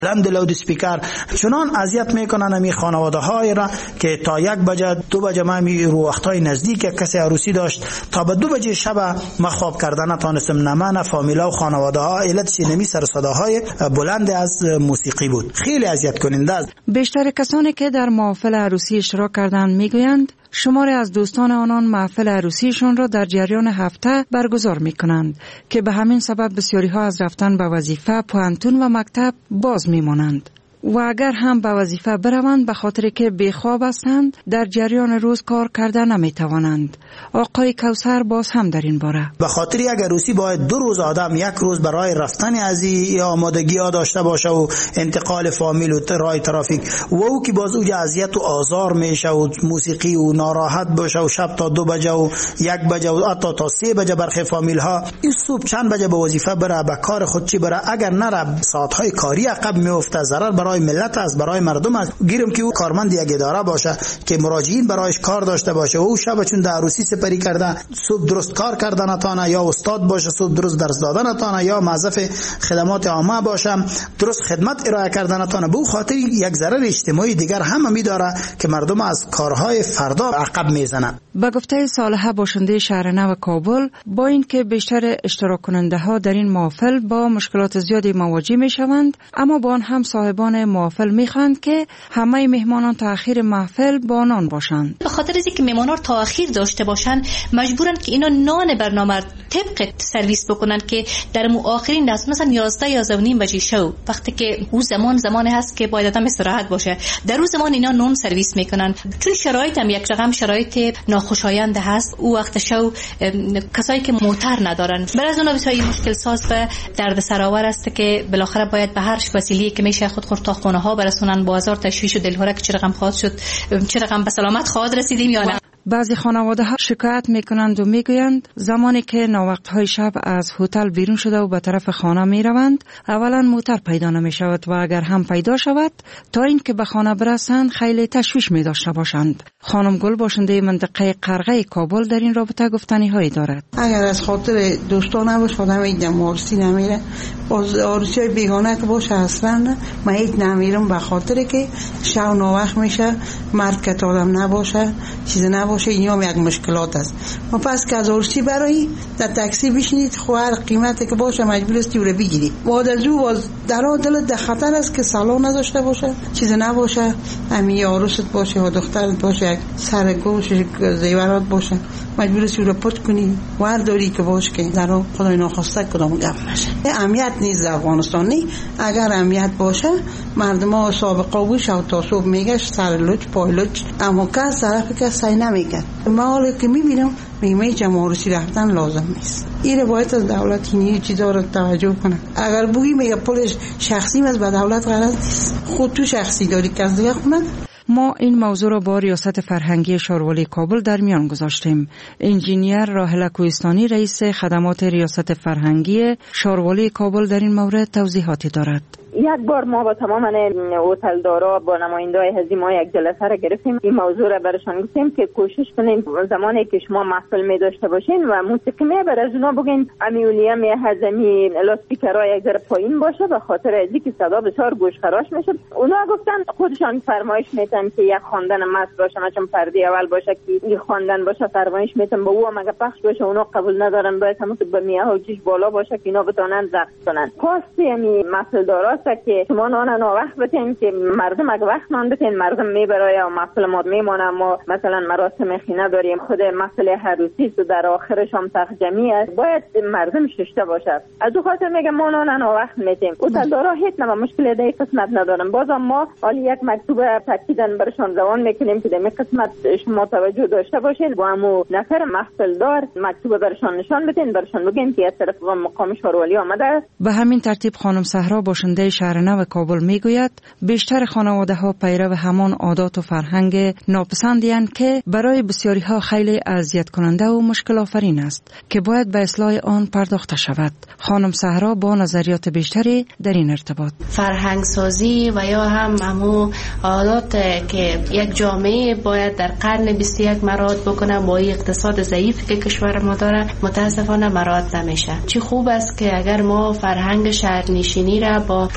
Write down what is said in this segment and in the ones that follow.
بلند لاود اسپیکر چنان اذیت میکنن می خانواده های را که تا 1 بجه 2 بجه ما می رو وقتای نزدیک کسی عروسی داشت تا به 2 بجه شب ما خواب کردن نتونستم، نه من فامیلا و خانواده ها، علت سینمی سر صداهای بلند از موسیقی بود. خیلی اذیت کننده است. بیشتر کسانی که در محافل عروسی اشتراک کردند میگویند شماری از دوستان آنان محفل عروسیشان را در جریان هفته برگزار می کنند که به همین سبب بسیاری ها از رفتن به وظیفه، پوهنتون و مکتب باز می مانند. و اگر هم به وظیفه بروند به خاطر که بیخواب هستند در جریان روز کار کرده نمی توانند. آقای کوثر باز هم در این باره به خاطر یک عروسی باید 2 روز آدم 1 روز برای رفتن از این آمادگی ها داشته باشه و انتقال فامیل و راه ترافیک و او که باز اوج اذیت و آزار میشه و موسیقی و ناراحت باشه و شب تا 2 بجه و 1 بجه و حتی تا 3 بجه برخی فامیل ها این صبح چند بجه به وظیفه بره، به کار خود چی بره، اگر نره ساعت های کاری عقب میفته، ضرر برای ملت است، برای مردم است. گیرم که او کارمند یک اداره باشه که مراجعین برایش کار داشته باشه و او شب چون در عروسی سپری کرده صبح درست کار کردن نتونه، یا استاد باشه صبح درست درس دادن نتونه، یا موظف خدمات عامه باشه درست خدمت ارائه کردن نتونه، به خاطر یک ضرر اجتماعی دیگر هم میداره که مردم از کارهای فردا عقب میزنن. با گفته صالحه باشنده شهر نو کابل، با اینکه بیشتر اشتراک کننده ها در این محفل با مشکلات زیادی مواجه می شوند، اما با آن هم صاحبان محفل میخواهند که همه مهمانان تا آخر محفل با آنان باشند. به خاطر اینکه مهمانان تا آخر داشته باشند مجبورن که اینا نان برنامه طبق سرویس بکنن که در آخرین دست مثلا 11 بجه شو وقتی که او زمانی هست که باید آدم استراحت باشه، در اون زمان اینا نان سرویس میکنن. چون شرایط هم یک رقم شرایط ناخوشایند هست، او وقت شو کسایی که موتر ندارن برای اونا بسیار مشکل ساز و دردسرآور است که بالاخره باید به هر وسیله‌ای که میشه خود تا خونه ها برسونن. بازار تشویش و دلهوره که چه رقم خواهد شد، چه رقم به سلامت خواهد رسیدیم یا نه. بعضی خانواده ها شکایت میکنند و میگویند زمانی که ناوقت های شب از هتل بیرون شده و به طرف خانه میروند اولا موتر پیدا نمی شود و اگر هم پیدا شود تا اینکه به خانه برسند خیلی تشویش می داشته باشند. خانم گل باشنده منطقه قرغه کابل در این رابطه گفتنی هایی دارد. اگر از خاطر دوستان نباشه آدم هیچ عروسی نمیره، باز عروسی بیگانه که باشه اصلا من هیچ نمیرم به خاطر که شب ناوقت میشه، مرکت آدم نباشه، چیز نباشه، این هم یک مشکلات است. ما پس که از عروسی برای در تاکسی بشینید خو هر قیمتی که باشه مجبور استی او رو بگیری. بعد از او باز در دل ده خطر است که سالن نداشته باشه، چیز نباشه، همین عروست باشه یا دخترت باشه، یک سرگوش زیورات باشه، مجبور استی او رو پت کنی و هر دوری که باشه که در خدای ناخواسته کدام گپ نشه. اهمیت نیست در افغانستان نی، اگر اهمیت باشه مردم ها سابقه بوش و تا صبح میگشت سر لوچ پای لوچ، اما کس طرف که سعی نمیکرد. ما حالا که میبینم میگم جمهوری رفتن لازم نیست. این باید از دولت اینی چیزا رو توجه کنه. اگر بگی میگه پولش شخصی از به دولت غرض نیست، خود تو شخصی داری که از دیگه خونه. ما این موضوع را با ریاست فرهنگی شاروالی کابل در میان گذاشتیم. انجینیر راحله کوهستانی رئیس خدمات ریاست فرهنگی شاروالی کابل در این مورد توضیحاتی دارد. یک بار ما با تمام هتلدارا با نماینده‌های حزبی ما یک جلسه را گرفتیم. این موضوع را برشان گفتیم که کوشش کنین زمانی که شما محفل می داشته باشین و موسیقی می بر از اونا بگین امیولیم حزمی لاسپیکرها یک ذره پایین باشه به خاطر ازی که صدا بسیار گوش خراش میشه. اونا گفتن خودشان فرمایش میتن که یک خواندن مست باشه، مثلا پرده اول باشه که این خواندن باشه، فرمایش میتن با او مگه پخش باشه، اونا قبول ندارن، باید همون که به میاه و جیش بالا باشه که اینا بتونن ضبط کنن. خواسته یعنی محفل دارا که شما نان وقت بتین که مردم اگه وقت نان بتین مردم میبره یا محفل ما میمونه. ما مثلا مراسم خینه داریم، خود محفل عروسی است و در آخرش هم تخجمی است، باید مردم ششته باشه. از اون خاطر میگم ما نان وقت میتیم. هتلدارا هیچ نما مشکل دیگه قسمت ندارن. بازم ما حالی یک مکتوب تاکیدن برشان روان میکنیم که در قسمت شما توجه داشته باشید و همو نفر محفل دار مکتوب برشان نشان بدین، برشان بگین که از طرف مقام شاروالی آمده. به همین ترتیب خانم صحرا باشنده شهر نو کابل میگوید بیشتر خانواده ها پیرو همان عادات و فرهنگ ناپسندی اند که برای بسیاری ها خیلی اذیت کننده و مشکل آفرین است که باید به اصلاح آن پرداخته شود. خانم صحرا با نظریات بیشتری در این ارتباط فرهنگ سازی و یا هم عادات که یک جامعه باید در قرن 21 مراعات بکنه با اقتصاد ضعیف که کشور ما داره متاسفانه مراعات نمیشه. چه خوب است که اگر ما فرهنگ شهرنشینی را با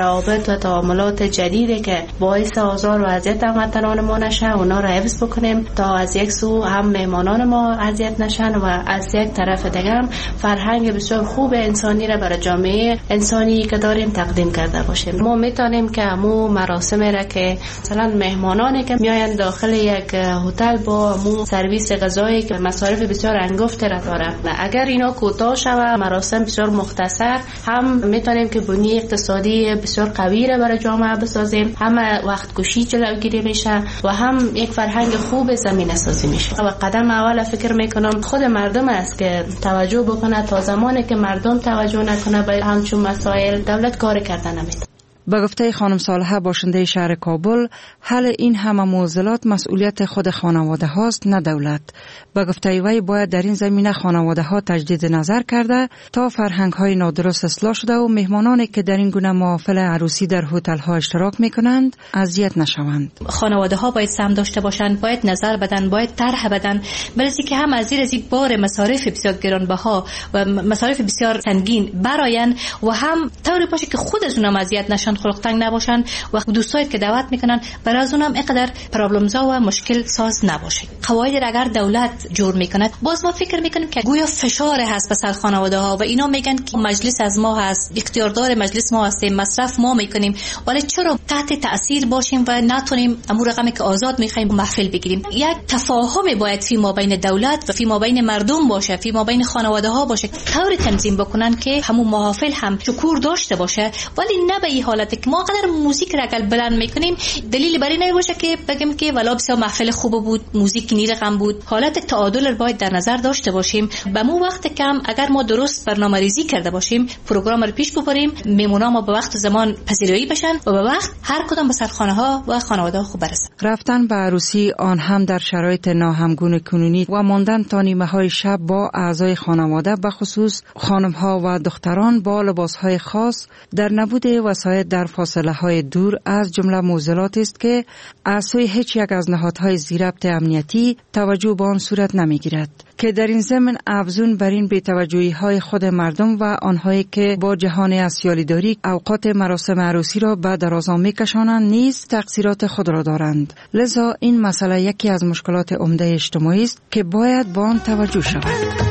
روابط و تعاملات جدیدی که باعث آزار و اذیت هموطنان ما نشه اونا را حفظ بکنیم تا از یک سو هم مهمانان ما اذیت نشن و از یک طرف دیگه هم فرهنگ بسیار خوب انسانی را برای جامعه انسانی که داریم تقدیم کرده باشیم. ما میتونیم که همو مراسم را که مثلا مهمانانی که میاین داخل یک هتل با همو سرویس غذایی که مصارف بسیار انگفت را داره، اگر اینا کوتاه شود مراسم بسیار مختصر، هم میتونیم که بنیه اقتصادی بسیار قوی را برای جامعه بسازیم، هم وقت کشی جلوگیری میشه و هم یک فرهنگ خوب زمینه سازی میشه. و قدم اول فکر میکنم خود مردم است که توجه بکنه. تا زمانی که مردم توجه نکنه به همچون مسائل دولت کار کردن نمیتونه. به گفته خانم صالحه باشنده شهر کابل، حل این همه معضلات مسئولیت خود خانواده هاست نه دولت. به گفته وی باید در این زمینه خانواده ها تجدید نظر کرده تا فرهنگ های نادرست اصلاح شده و مهمانانی که در این گونه محافل عروسی در هتل ها اشتراک میکنند اذیت نشوند. خانواده ها باید سهم داشته باشند، باید نظر بدن، باید طرح بدن، برای که هم از زیر بار مصارف بسیار گرانبها و مصارف بسیار سنگین براین و هم طوری باشه که خود از اونها اذیت نشن، خلق تنگ نباشن و دوستایی که دعوت میکنن برای از اونم اینقدر پرابلمزا و مشکل ساز نباشه. قواعد اگر دولت جور میکنه، باز ما فکر میکنیم که گویا فشار هست به سر خانواده ها و اینا میگن که مجلس از ما هست، اختیاردار مجلس ما هستیم، مصرف ما میکنیم، ولی چرا تحت تاثیر باشیم و نتونیم امور رقمی که آزاد میخوایم محفل بگیریم؟ یک تفاهم باید فی ما بین دولت و فی ما بین مردم باشه، فی ما بین خانواده ها باشه، طوری تنظیم بکنن که همون محافل هم شکور داشته باشه، ولی نه به این حالت که ما قدر موزیک را اگر بلند میکنیم دلیل برای نباشه که بگیم که والا بسیار محفل خوب بود، موزیک نی رقم بود. حالت تعادل باید در نظر داشته باشیم. به مو وقت کم اگر ما درست برنامه‌ریزی کرده باشیم، پروگرام رو پیش ببریم، مهمونان ما به وقت زمان پذیرایی بشن و به وقت هر کدام به سرخانه ها و خانواده ها خوب برسن. رفتن به عروسی آن هم در شرایط ناهمگون کنونی و ماندن تا نیمه های شب با اعضای خانواده، به خصوص خانم ها و دختران با لباس های خاص، در نبود وسایل در فاصله های دور از جمله معضلات است که از سوی هیچ یک از نهادهای ضبط امنیتی توجه به آن صورت نمیگیرد، که در این ضمن افزون بر این بی‌توجهی های خود مردم و آنهایی که با جهان اسیالیداری اوقات مراسم عروسی را به درازا میکشانند نیز تقصیرات خود را دارند. لذا این مسئله یکی از مشکلات عمده اجتماعی است که باید به آن توجه شود.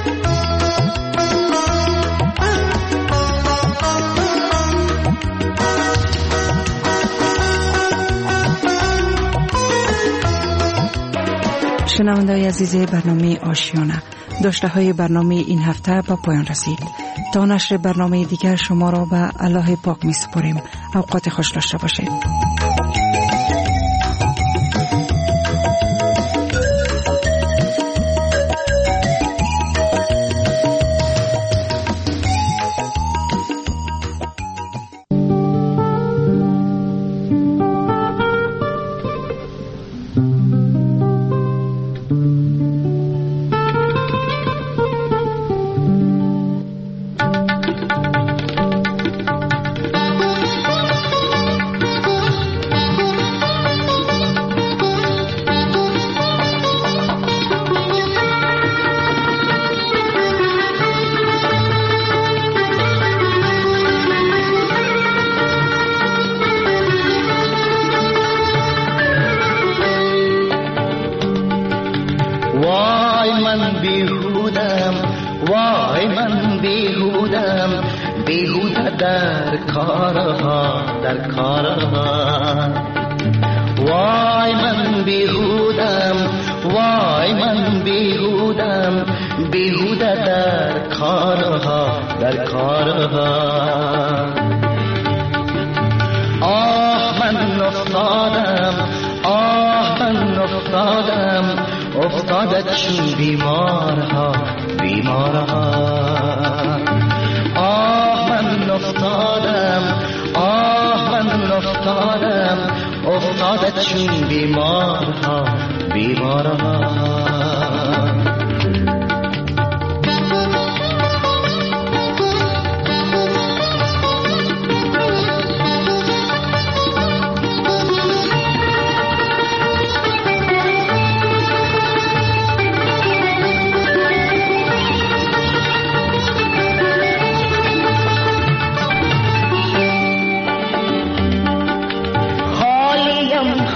شنونده‌های عزیز برنامه آشیانه، داشته های برنامه این هفته به پایان رسید. تا نشر برنامه دیگر شما را به الله پاک می سپاریم. اوقات خوش داشته باشید. بیهوده در کارها وای من بیهودم وای من بیهودم بیهوده در کارها آه من افتادم افتاده چون بیمارها آه من افتادم افتاده چون بیمارها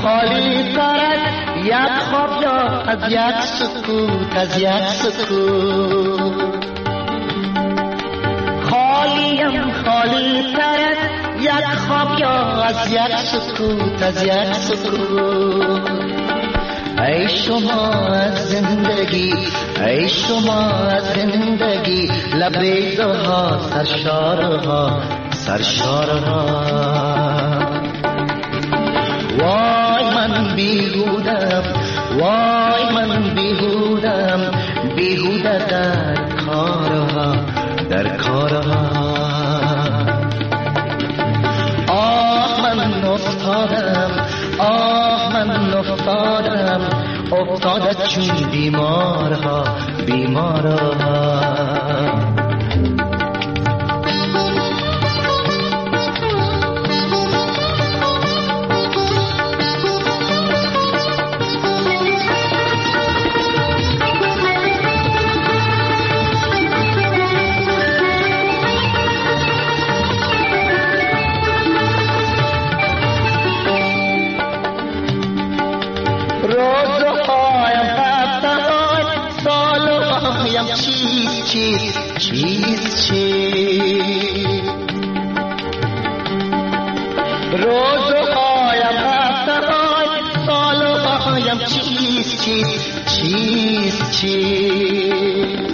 خالی تر یک خواب یا از یک سکوت، از یک سکوت. خالیم خالی تر یک خواب یا از یک سکوت، از یک سکوت. ای شما از زندگی، ای شما از زندگی، لبریزها سرشارها، سرشارها. وای من بیهودم، وای من بیهودم، بیهوده در کارها، در کارها. آه من افتادم، آه من افتادم، افتاده چون بیمارها، بیمارها. چیز چیز چیز روزهایم هفته‌های سالهایم چیز چیز چیز چیز.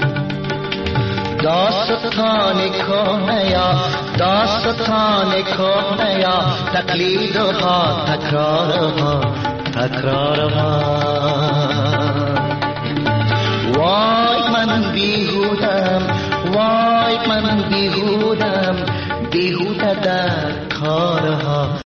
داستان کهنه یا داستان کهنه یا تقلیدها تکرارها تکرارها. وای من بیهودم، وای من بیهودم، بیهوده در کارها.